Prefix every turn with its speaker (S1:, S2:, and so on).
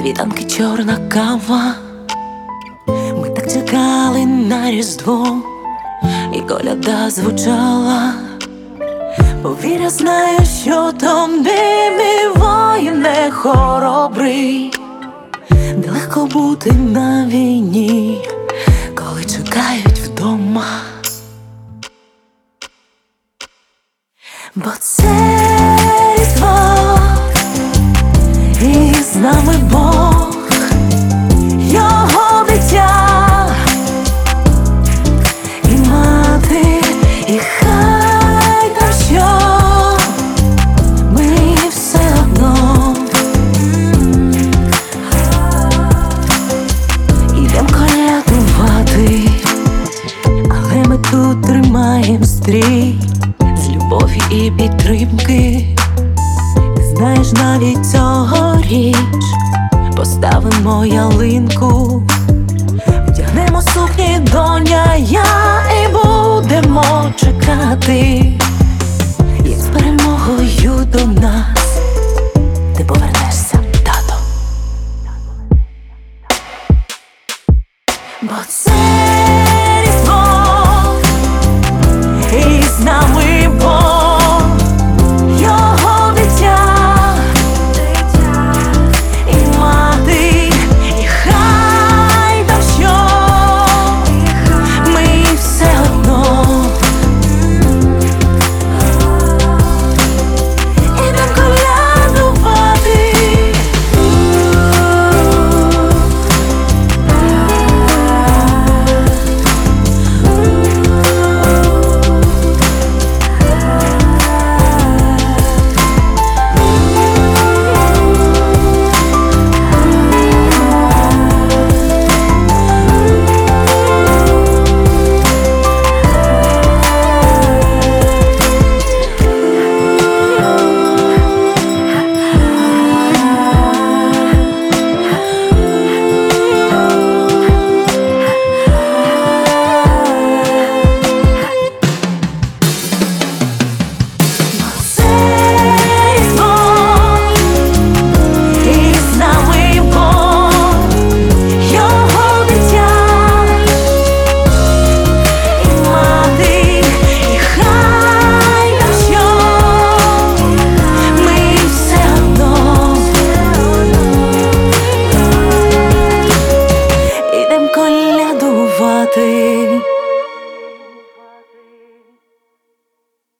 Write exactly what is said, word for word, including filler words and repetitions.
S1: світанки, чорна кава. Ми так чекали на Різдво, і коляда звучала. Повір, я знаю, що тобі, мій воїне хоробрий, нелегко бути на війні, коли чекають вдома. Бо це Різдво, і з нами Бог, Його дитя, і мати, і хай там що, ми все одно ідем колядувати, але ми тут тримаєм стрій з любові і підтримки. Знаєш, навіть цьогоріч поставимо ялинку, вдягнемо сукні, доня, я, і будемо чекати